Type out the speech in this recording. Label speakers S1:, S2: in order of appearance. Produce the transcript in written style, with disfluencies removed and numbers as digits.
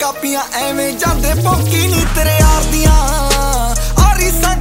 S1: ਕਾਪੀਆਂ ਐਵੇਂ ਜਾਂਦੇ ਭੌਂਕੀ ਨੀ ਤੇਰੇ ਯਾਰ ਦੀਆਂ।